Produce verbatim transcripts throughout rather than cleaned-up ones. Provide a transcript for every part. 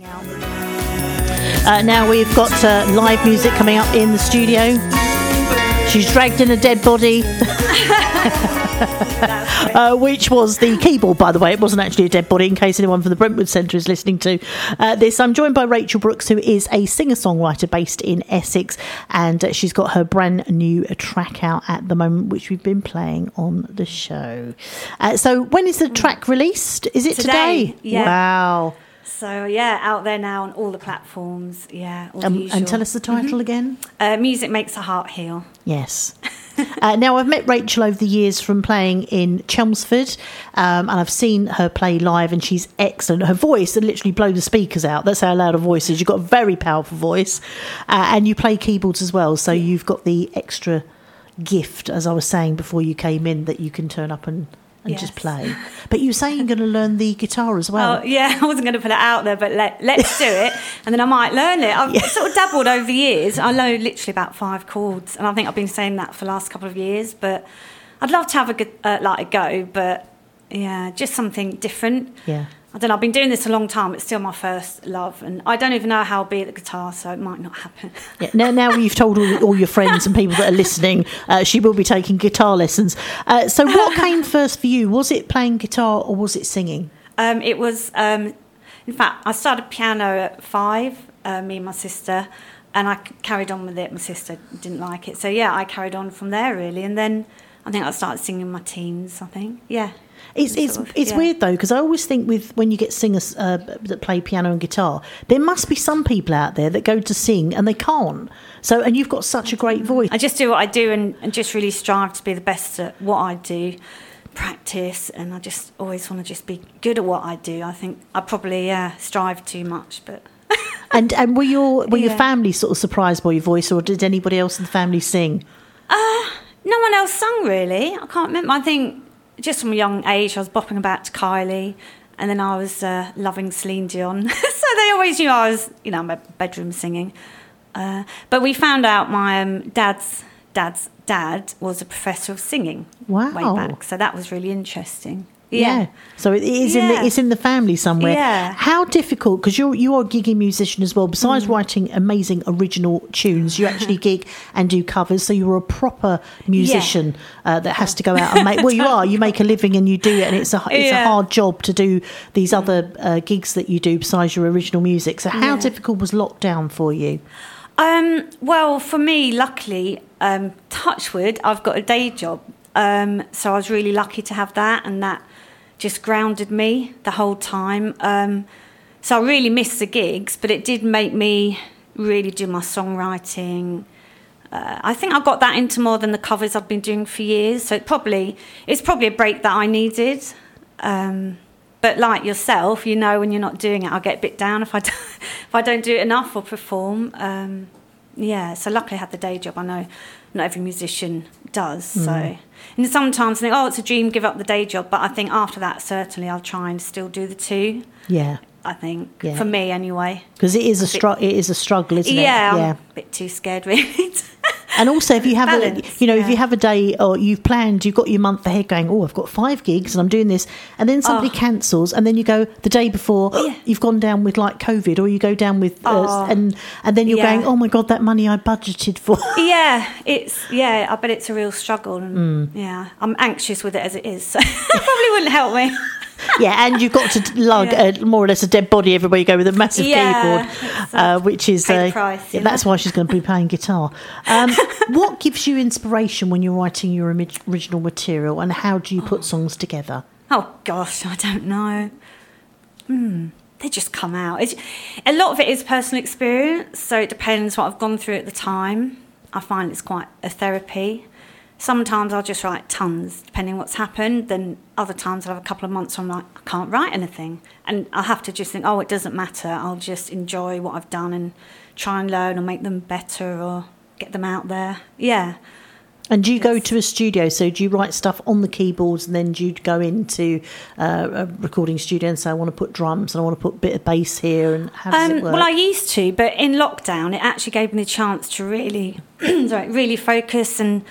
Uh, now we've got uh, live music coming up in the studio. She's dragged in a dead body, uh, which was the keyboard, by the way. It wasn't actually a dead body, in case anyone from the Brentwood Centre is listening to uh, this. I'm joined by Rachel Brooks, who is a singer-songwriter based in Essex, and uh, she's got her brand new track out at the moment, which we've been playing on the show. Uh, so when is the track released? Is it today? Today, yeah. Wow. So, yeah, out there now on all the platforms. Yeah, all the Um, usual. and tell us the title mm-hmm. again. Uh, Music Makes a Heart Heal. Yes. uh, now, I've met Rachel over the years from playing in Chelmsford, um, and I've seen her play live, and she's excellent. Her voice would literally blow the speakers out. That's how loud her voice is. You've got a very powerful voice, uh, and you play keyboards as well, so you've got the extra gift, as I was saying before you came in, that you can turn up and... and yes. just play. But you were saying you're going to learn the guitar as well. Oh, yeah, I wasn't going to put it out there, but let, let's do it, and then I might learn it. I've yeah. sort of dabbled over the years. I know literally about five chords, and I think I've been saying that for the last couple of years, but I'd love to have a good, uh, like a go, but yeah, just something different. Yeah. I don't know, I've been doing this a long time. It's still my first love, and I don't even know how I'll be at the guitar, so it might not happen. Yeah, now, now you've told all, all your friends and people that are listening, uh, she will be taking guitar lessons. Uh, so what came first for you? Was it playing guitar or was it singing? Um, it was, um, in fact, I started piano at five, uh, me and my sister, and I carried on with it. My sister didn't like it. So, yeah, I carried on from there, really. And then I think I started singing in my teens, I think. Yeah. It's it's sort of, it's yeah. weird though, because I always think with when you get singers uh, that play piano and guitar, there must be some people out there that go to sing and they can't. So and you've got such a great voice. I just do what I do and, and just really strive to be the best at what I do, practice, and I just always want to just be good at what I do. I think I probably uh, strive too much, but. and and were your were yeah. your family sort of surprised by your voice, or did anybody else in the family sing? Uh, no one else sung really. I can't remember. I think. Just from a young age, I was bopping about to Kylie, and then I was uh, loving Celine Dion. So they always knew I was, you know, in my bedroom singing. Uh, but we found out my um, dad's dad's dad was a professor of singing wow. way back. So that was really interesting. Yeah. yeah. So it is yeah. in the it's in the family somewhere. Yeah. How difficult, because you're you are a gigging musician as well. Besides mm. writing amazing original tunes, you actually gig and do covers. So you're a proper musician yeah. uh, that has to go out and make. Well, you are. You make a living and you do it, and it's a it's yeah. a hard job to do these other uh, gigs that you do besides your original music. So how yeah. difficult was lockdown for you? Um, well, for me, luckily, um, touch wood, I've got a day job. Um, so I was really lucky to have that, and that just grounded me the whole time. Um, so I really missed the gigs, but it did make me really do my songwriting. Uh, I think I got that into more than the covers I've been doing for years. So it probably it's probably a break that I needed. Um, but like yourself, you know, when you're not doing it, I get a bit down if I don't, if I don't do it enough or perform. Um, yeah, so luckily I had the day job. I know not every musician does. Mm. So, and sometimes I think, oh, it's a dream, give up the day job. But I think after that, certainly I'll try and still do the two. Yeah. I think, yeah. for me anyway. Because it is a, a stru- it is a struggle, isn't yeah, it? Yeah, I'm a bit too scared really. And also, if you have Balance, a, you know, yeah. if you have a day or you've planned, you've got your month ahead going, oh, I've got five gigs and I'm doing this, and then somebody oh. cancels, and then you go the day before, yeah. you've gone down with like COVID, or you go down with, oh. uh, and and then you're yeah. going, oh my God, that money I budgeted for. Yeah, it's yeah, I bet it's a real struggle, and mm. yeah, I'm anxious with it as it is, so it probably wouldn't help me. Yeah, and you've got to lug yeah. uh, more or less a dead body everywhere you go with a massive yeah, keyboard, uh, which is uh, price, yeah, that's why she's going to be playing guitar. Um, what gives you inspiration when you're writing your original material, and how do you put oh. songs together? Oh gosh, I don't know. Hmm, they just come out. It's, a lot of it is personal experience, so it depends what I've gone through at the time. I find it's quite a therapy. Sometimes I'll just write tons, depending on what's happened. Then other times I'll have a couple of months where I'm like, I can't write anything. And I'll have to just think, oh, it doesn't matter. I'll just enjoy what I've done and try and learn or make them better or get them out there. Yeah. And do you yes. go to a studio? So do you write stuff on the keyboards, and then do you go into uh, a recording studio and say, I want to put drums and I want to put a bit of bass here? And how does um, it work? Well, I used to, but in lockdown, it actually gave me the chance to really, sorry, really focus, and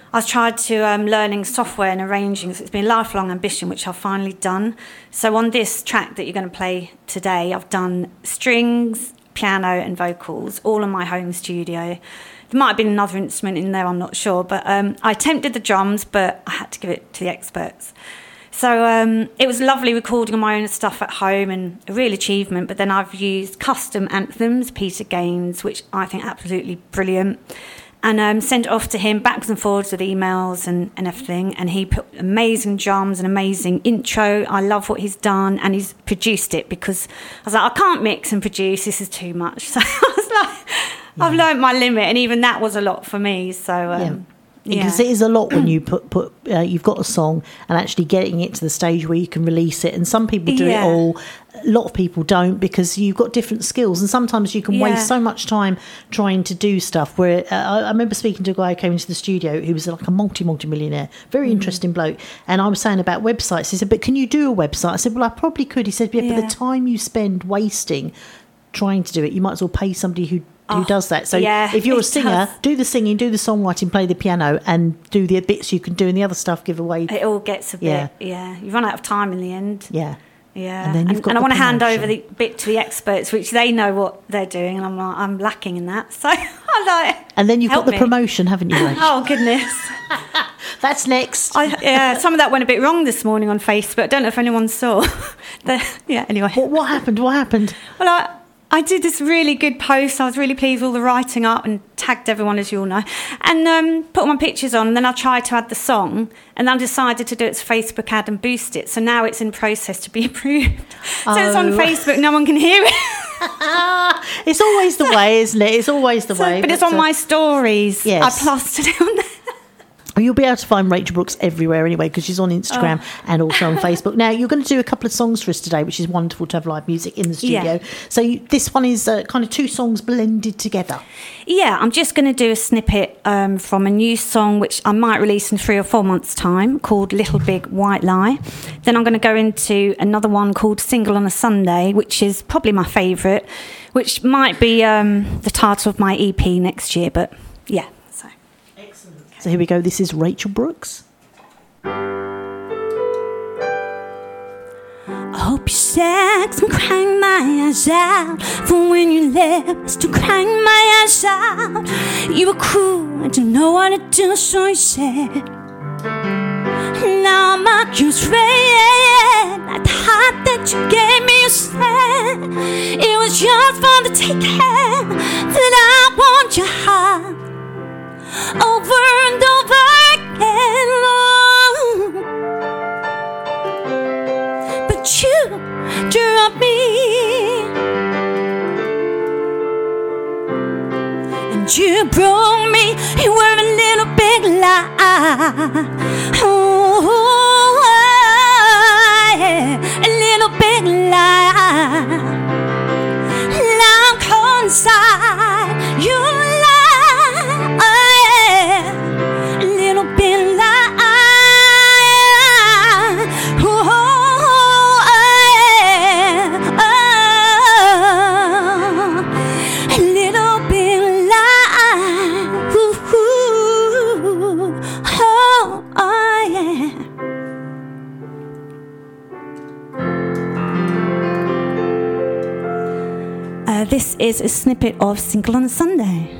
I've tried to um, learning software and arranging. So it's been a lifelong ambition, which I've finally done. So on this track that you're going to play today, I've done strings, piano and vocals, all in my home studio. There might have been another instrument in there, I'm not sure. But um, I attempted the drums, but I had to give it to the experts. So um, it was lovely recording my own stuff at home and a real achievement. But then I've used custom anthems, Peter Gaines, which I think absolutely brilliant. And um, sent it off to him backwards and forwards with emails and, and everything. And he put amazing drums and amazing intro. I love what he's done. And he's produced it because I was like, I can't mix and produce. This is too much. So I was like, yeah. I've learned my limit. And even that was a lot for me. So... Um, yeah. Yeah. Because it is a lot when you put put uh, you've got a song and actually getting it to the stage where you can release it. And some people do yeah. it all. A lot of people don't because you've got different skills. And sometimes you can yeah. waste so much time trying to do stuff. Where uh, I, I remember speaking to a guy who came into the studio who was like a multi multi millionaire, very mm. interesting bloke. And I was saying about websites. He said, "But can you do a website?" I said, "Well, I probably could." He said, "Yeah, yeah. but the time you spend wasting trying to do it, you might as well pay somebody who." who oh, does that. So yeah, if you're a singer, does. do the singing, do the songwriting, play the piano and do the bits you can do and the other stuff give away. It all gets a bit, yeah. yeah. You run out of time in the end. Yeah. Yeah. And then you've and, got and I want to hand promotion. over the bit to the experts, which they know what they're doing, and I'm like, I'm lacking in that. So I'm like, and then you've got the me. promotion, haven't you, Rach? Oh, goodness. That's next. I, yeah, some of that went a bit wrong this morning on Facebook. I don't know if anyone saw. the, yeah, anyway. What, what happened? What happened? Well, I... I did this really good post. I was really pleased with all the writing up and tagged everyone, as you all know, and um, put all my pictures on. And then I tried to add the song, and then I decided to do it to Facebook ad and boost it. So now it's in process to be approved. So oh. it's on Facebook. No one can hear it. It's always the way, isn't it? It's always the so, way. But, but it's uh, on my stories. Yes. I plastered it on there. You'll be able to find Rachel Brooks everywhere anyway because she's on Instagram oh. and also on Facebook. Now, you're going to do a couple of songs for us today, which is wonderful to have live music in the studio. Yeah. So you, this one is uh, kind of two songs blended together. Yeah, I'm just going to do a snippet um, from a new song, which I might release in three or four months' time, called Little Big White Lie. Then I'm going to go into another one called Single on a Sunday, which is probably my favourite, which might be um, the title of my E P next year, but yeah. So here we go. This is Rachel Brooks. I hope you sex. I'm crying my eyes out from when you left. Still crying my eyes out. You were cool, I didn't know what to do, so you said. Now my cues red like the heart that you gave me. You said it was yours for the taking. That I want your heart over and over again, oh. But you dropped me, and you broke me. You were a little big lie, oh, yeah. A little big lie. Now I'm cold inside. You This is a snippet of Single on a Sunday.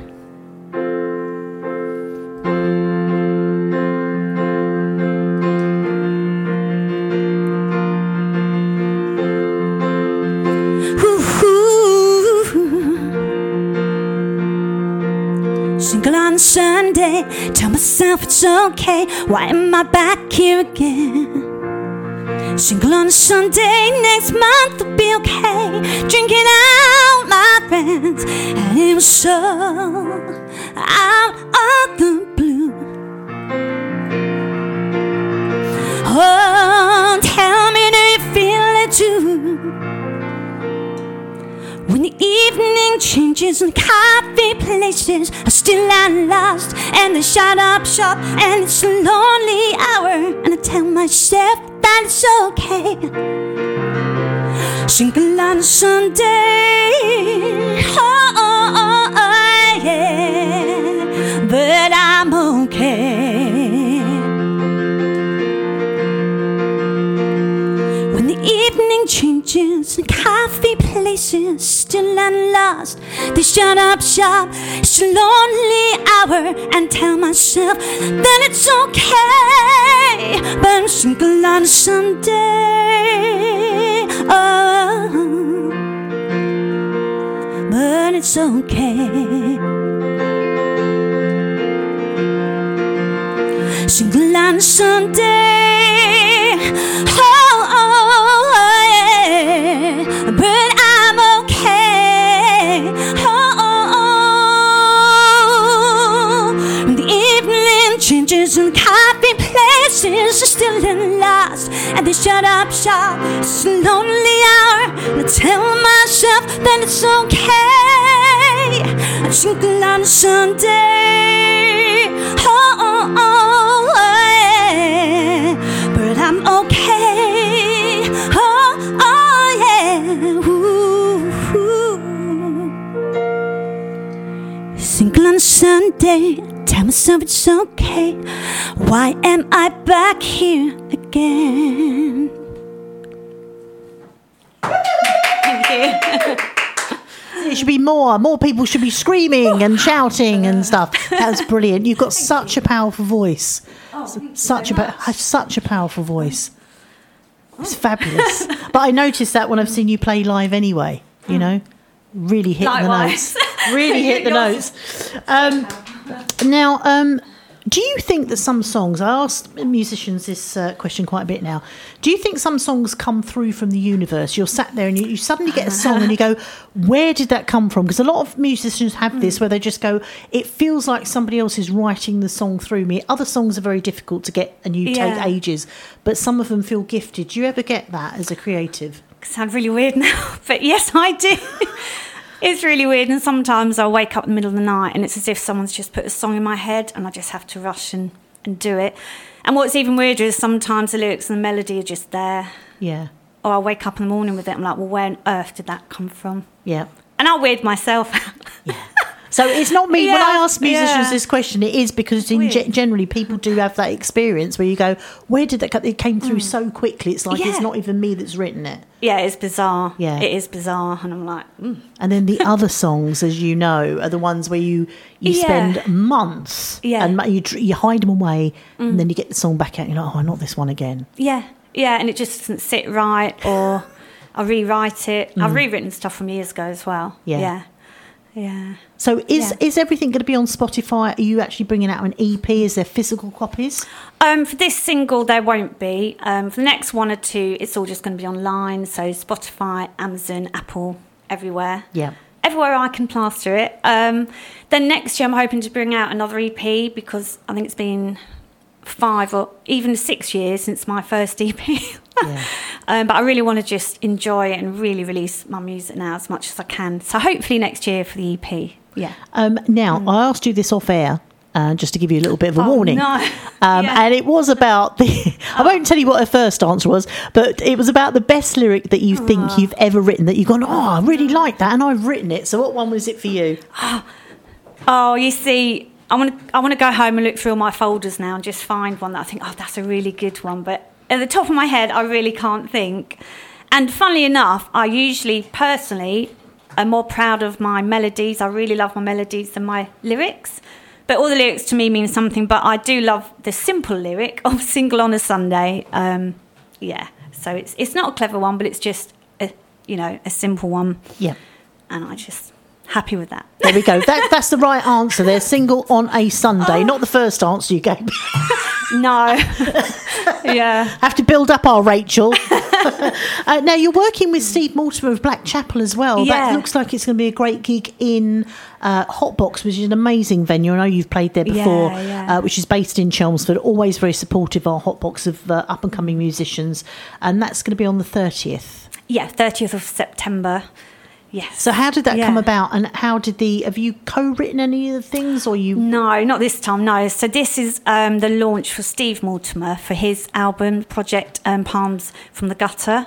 Single on a Sunday, tell myself it's okay. Why am I back here again? Single on a Sunday, next month will be okay. Drinking out my friends, and it was so out of the blue. Oh, tell me, do you feel it too? When the evening changes and coffee places are still lost, and they shut up shop, and it's a lonely hour, and I tell myself that it's okay. Single on a Sunday, oh, oh, oh, oh, yeah, but I'm okay. places, still and lost. They shut up shop, it's a lonely hour, and tell myself that it's okay, but I'm single on a Sunday. Oh, but it's okay. Single on a Sunday. Oh, oh, yeah. But I'm okay. Oh, oh, oh. The evening changes and coffee places are still in lost, and they shut up shop. It's a lonely hour, and I tell myself that it's okay. I'm single on a Sunday. Oh, oh, oh, yeah. But I'm okay. Oh, oh, yeah. Ooh, ooh. Single on a Sunday. Tell myself it's okay. Why am I back here again? Thank you. It should be more. More people should be screaming and shouting and stuff. That's brilliant. You've got such a powerful voice. Oh, such a pa- such a powerful voice. It's fabulous. But I noticed that when I've seen you play live anyway. You know, really hit Likewise. the notes. Really hit the notes. Um, now, um, do you think that some songs, I asked musicians this uh, question quite a bit now, do you think some songs come through from the universe? You're sat there and you, you suddenly get a song and you go, where did that come from? Because a lot of musicians have this where they just go, it feels like somebody else is writing the song through me. Other songs are very difficult to get and you Yeah. take ages, but some of them feel gifted. Do you ever get that as a creative? I sound really weird now, but yes, I do. It's really weird, and sometimes I wake up in the middle of the night and it's as if someone's just put a song in my head and I just have to rush and, and do it. And what's even weirder is sometimes the lyrics and the melody are just there. Yeah. Or I wake up in the morning with it, I'm like, well, where on earth did that come from? Yeah. And I'll weird myself out. Yeah. So it's not me. Yeah, when I ask musicians yeah. this question, it is because in Weird. ge- generally people do have that experience where you go, where did that come? It came through so quickly. It's like Yeah. it's not even me that's written it. Yeah, it's bizarre. Yeah. It is bizarre. And I'm like, mm. And then the other songs, as you know, are the ones where you you Yeah. spend months Yeah. and you tr- you hide them away, and then you get the song back out. And you're like, oh, not this one again. yeah, yeah, and it just doesn't sit right, or I rewrite it. I've rewritten stuff from years ago as well. Yeah. Yeah. Yeah. So is Yeah. is everything going to be on Spotify? Are you actually bringing out an E P? Is there physical copies? Um, for this single, there won't be. Um, for the next one or two, it's all just going to be online. So Spotify, Amazon, Apple, everywhere. Yeah. Everywhere I can plaster it. Um, then next year, I'm hoping to bring out another E P because I think it's been five or even six years since my first E P. Yeah. um, but I really want to just enjoy it and really release my music now as much as I can. So hopefully next year for the E P. Yeah. Um, now, I asked you this off air. Uh, just to give you a little bit of a Oh, warning. no. Um, Yeah. And it was about the, I won't tell you what her first answer was, but it was about the best lyric that you think you've ever written that you've gone, oh, I really like that, and I've written it. So what one was it for you? Oh, you see, I want to I want to go home and look through all my folders now and just find one that I think, oh, that's a really good one. But at the top of my head, I really can't think. And funnily enough, I usually personally am more proud of my melodies. I really love my melodies than my lyrics. But all the lyrics to me mean something. But I do love the simple lyric of Single on a Sunday. Um, yeah, so it's it's not a clever one, but it's just, a, you know, a simple one. Yeah. And I just happy with that. There we go. That, that's the right answer there. Single on a Sunday. Not the first answer you gave. No. Yeah. Have to build up our Rachel. uh, now, you're working with Steve Mortimer of Black Chapel as well. That Yeah. looks like it's going to be a great gig in uh, Hotbox, which is an amazing venue. I know you've played there before, Yeah, yeah. Uh, which is based in Chelmsford. Always very supportive, our Hotbox of uh, up-and-coming musicians. And that's going to be on the thirtieth. Yeah, thirtieth of September. Yes. So how did that Yeah. come about, and how did the, have you co-written any of the things, or you? No, not this time, no. So this is um, the launch for Steve Mortimer for his album project, um, Palms from the Gutter.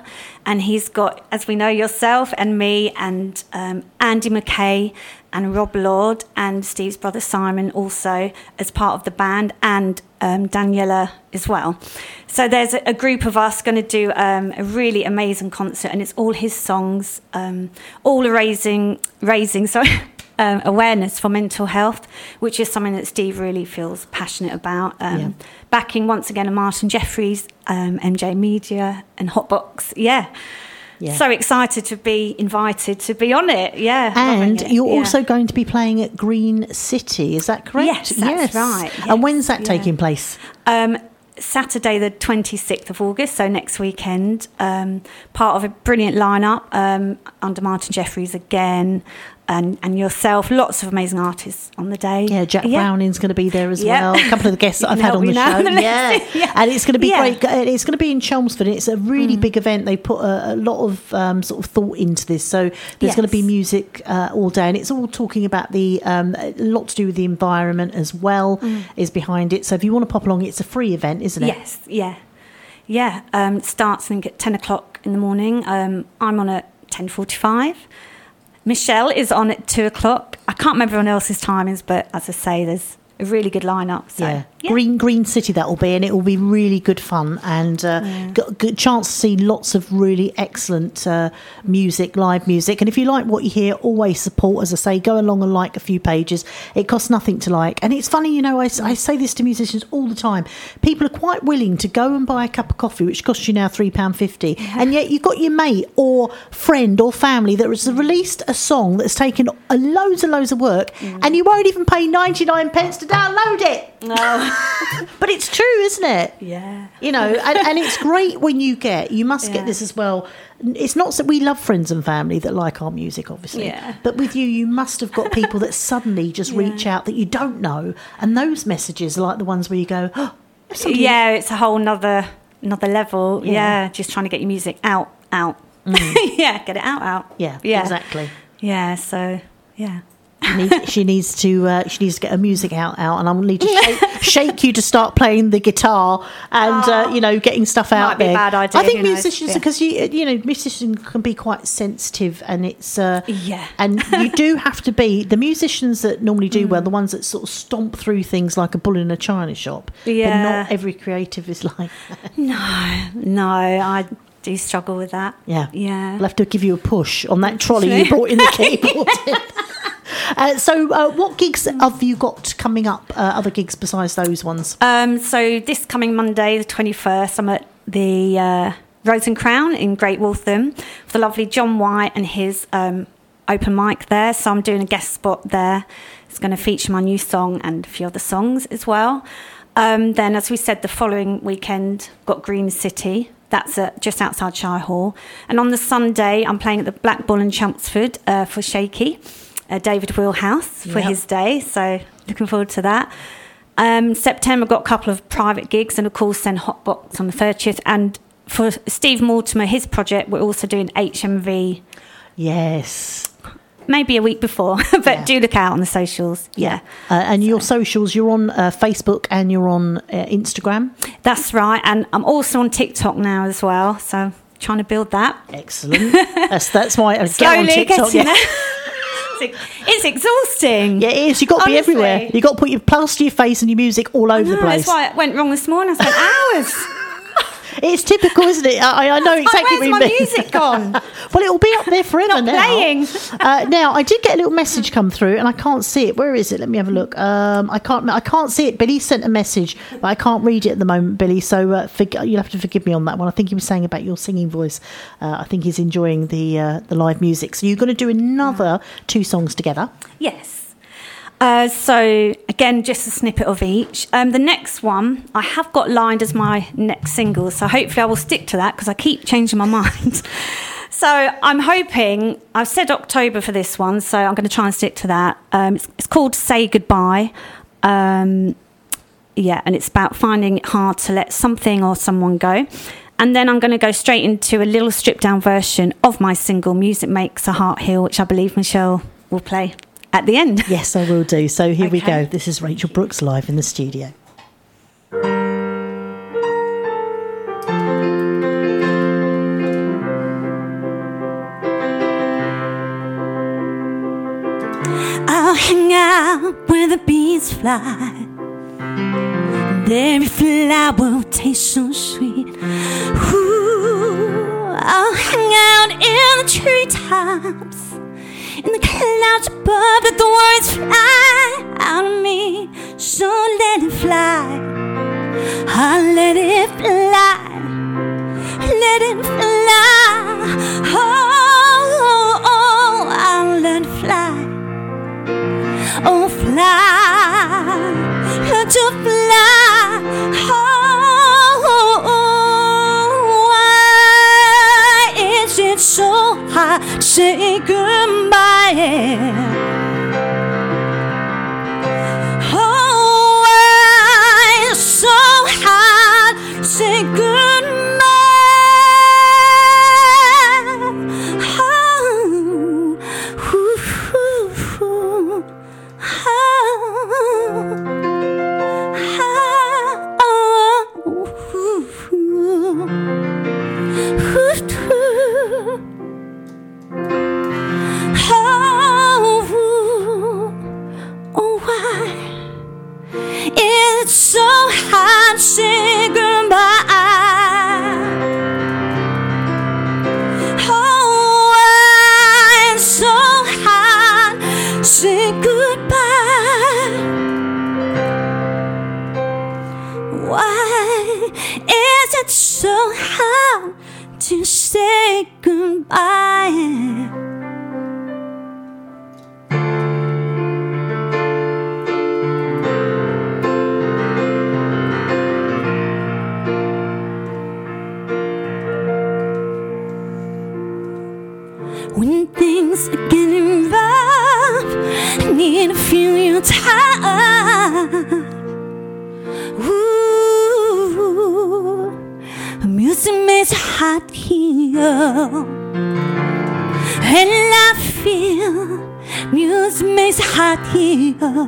and he's got, as we know, yourself and me and um, Andy McKay and Rob Lord and Steve's brother Simon also as part of the band, and um, Daniela as well. So there's a, a group of us going to do um, a really amazing concert, and it's all his songs, um, all raising, raising, sorry, um, awareness for mental health, which is something that Steve really feels passionate about. Um, yeah. Backing once again Martin Jeffries, um, M J Media and Hotbox. Yeah. Yeah. So excited to be invited to be on it. Yeah. And it. you're yeah. also going to be playing at Green City. Is that correct? Yes, that's yes. right. Yes. And when's that yeah. taking place? Um, Saturday the twenty-sixth of August, so next weekend. Um, part of a brilliant lineup um, under Martin Jeffries again, and, and yourself. Lots of amazing artists on the day. Yeah, Jack yeah. Browning's going to be there as yeah. well. A couple of the guests that I've had on the show. The yeah. yeah, and it's going to be yeah. great. It's going to be in Chelmsford. It's a really mm. big event. They put a, a lot of um, sort of thought into this. So there's yes. going to be music uh, all day, and it's all talking about the um, a lot to do with the environment as well. Mm. Is behind it. So if you want to pop along, it's a free event, isn't it? Yes. Yeah. Yeah, um, it starts I think at ten o'clock in the morning. Um, I'm on at ten forty-five. Michelle is on at two o'clock. I can't remember everyone else's timings, but as I say, there's a really good lineup. So, yeah. yeah, Green Green City that will be, and it will be really good fun, and uh, yeah. got good chance to see lots of really excellent uh, music, live music. And if you like what you hear, always support. As I say, go along and like a few pages. It costs nothing to like, and it's funny, you know. I, I say this to musicians all the time. People are quite willing to go and buy a cup of coffee, which costs you now three pound fifty, yeah. and yet you've got your mate or friend or family that has released a song that's taken a loads and loads of work, mm. and you won't even pay ninety-nine pence to download it. No. But it's true, isn't it? Yeah. You know, and, and it's great when you get, you must yeah. get this as well. It's not that we love friends and family that like our music, obviously. Yeah. But with you, you must have got people that suddenly just yeah. reach out that you don't know. And those messages are like the ones where you go, oh, yeah, it's a whole nother, another level. Yeah. yeah. Just trying to get your music out, out. Mm. yeah, get it out, out. Yeah, yeah. exactly. Yeah, so, yeah. She needs, she needs to uh, she needs to get her music out out and I will need to shake, shake you to start playing the guitar and oh, uh, you know, getting stuff out might be there. A bad idea, I think musicians yeah. because you you know musicians can be quite sensitive, and it's uh, yeah and you do have to be the musicians that normally do mm. well, the ones that sort of stomp through things like a bull in a china shop. Yeah, but not every creative is like that. No, no, I do struggle with that. Yeah, yeah. I'll have to give you a push on that trolley you brought in the keyboard. Uh, so uh, what gigs have you got coming up, uh, other gigs besides those ones? Um, so this coming Monday, the twenty-first, I'm at the uh, Rose and Crown in Great Waltham with the lovely John White and his um, open mic there. So I'm doing a guest spot there. It's going to feature my new song and a few other songs as well. Um, then, as we said, the following weekend, got Green City. That's at, just outside Shire Hall. And on the Sunday, I'm playing at the Black Bull in Chelmsford uh, for Shaky. Uh, David Wheelhouse for yep. his day, so looking forward to that. Um, September got a couple of private gigs, and of course then Hotbox on the thirtieth. And for Steve Mortimer, his project, we're also doing H M V. Yes. Maybe a week before, but yeah. do look out on the socials. Yeah. Uh, and so. Your socials, you're on uh, Facebook and you're on uh, Instagram? That's right, and I'm also on TikTok now as well, so trying to build that. Excellent. that's, that's why I Slowly get on TikTok. Getting yeah. It's exhausting. Yeah, it is. You've got to be everywhere. You've got to put your plaster your face and your music all over know, the place. That's why it went wrong this morning. I spent hours. It's typical, isn't it? I, I know exactly Where's what you my mean. music gone? Well, it'll be up there forever Not now. Playing. uh, now, I did get a little message come through, and I can't see it. Where is it? Let me have a look. Um, I can't. I can't see it. Billy sent a message, but I can't read it at the moment, Billy. So uh, for, you'll have to forgive me on that one. I think he was saying about your singing voice. Uh, I think he's enjoying the uh, the live music. So you're going to do another two songs together. Yes. Uh, so, again, just a snippet of each. Um, the next one, I have got lined as my next single, so hopefully I will stick to that because I keep changing my mind. So I'm hoping, I've said October for this one, so I'm going to try and stick to that. Um, it's, it's called Say Goodbye. Um, yeah, and it's about finding it hard to let something or someone go. And then I'm going to go straight into a little stripped-down version of my single, Music Makes a Heart Heal, which I believe Michelle will play at the end. Yes, I will do. So here okay. we go. This is Rachel Brooks live in the studio. I'll hang out where the bees fly. And every flower will taste so sweet. Ooh, I'll hang out in the treetops, in the clouds above, let the words fly out of me. So let it fly, I'll let it fly, let it fly. Oh, oh, oh, I'll let it fly. Oh, fly, let you fly. Oh, oh, oh, why is it so hard to say goodbye? Oh, why is it so hard to say goodbye? Say goodbye. Oh, why it's so hard to say goodbye? Why is it so hard to say goodbye? When things are getting rough, I need to feel your touch. Ooh, music makes a heart heal, and I feel music makes a heart heal,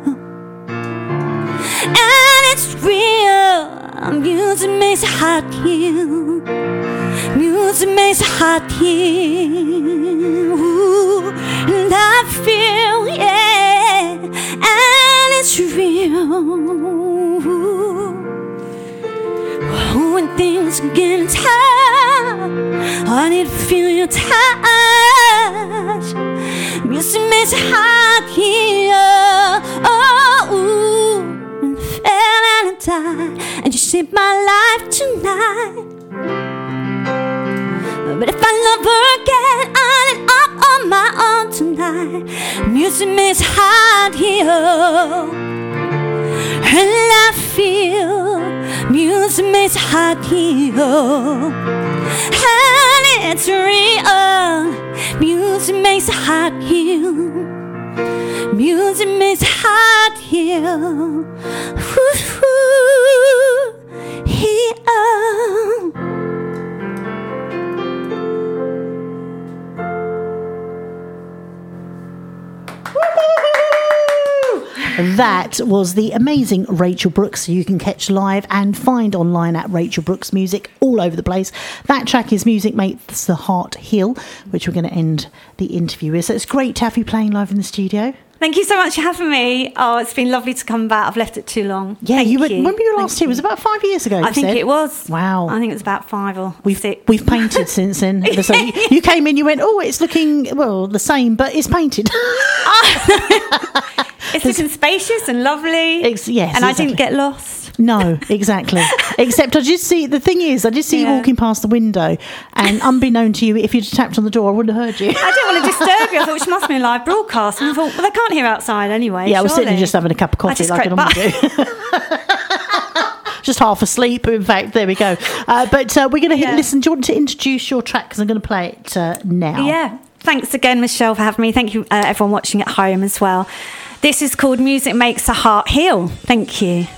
and it's real. Music makes a heart heal. Music makes a heart heal. Ooh, and I feel, yeah, and it's real. Ooh, when things are getting tough, I need to feel your touch. Music makes a heart heal. Oh, ooh, and I fell and I died, and you saved my life tonight. But if I love her again, I'll end up on my own tonight. Music makes a heart heal, and I feel music makes a heart heal, and it's real. Music makes a heart heal. Music makes a heart heal. Ooh, ooh, heal. That was the amazing Rachel Brooks, who you can catch live and find online at Rachel Brooks Music all over the place. That track is Music Makes the Heart Heal, which we're going to end the interview with. So it's great to have you playing live in the studio. Thank you so much for having me. Oh, it's been lovely to come back. I've left it too long. Yeah, Thank you were, you. when were you last here? It was about five years ago. I think said. it was. Wow. I think it was about five or we've, six. We've painted since then. So you, you came in, you went, oh, it's looking, well, the same, but it's painted. It's looking spacious and lovely. Ex- yes, and exactly. I didn't get lost. No, exactly. Except I just see, the thing is, I just see yeah. you walking past the window, and unbeknown to you, if you'd tapped on the door, I wouldn't have heard you. I didn't want to disturb you. I thought she must be a live broadcast. And I thought, well, they can't hear outside anyway. Yeah, I was surely. sitting just having a cup of coffee like I normally do. Just half asleep, in fact. There we go. Uh, but uh, we're going to yeah. listen. Do you want to introduce your track? Because I'm going to play it uh, now. Yeah. Thanks again, Michelle, for having me. Thank you, uh, everyone watching at home as well. This is called Music Makes a Heart Heal. Thank you.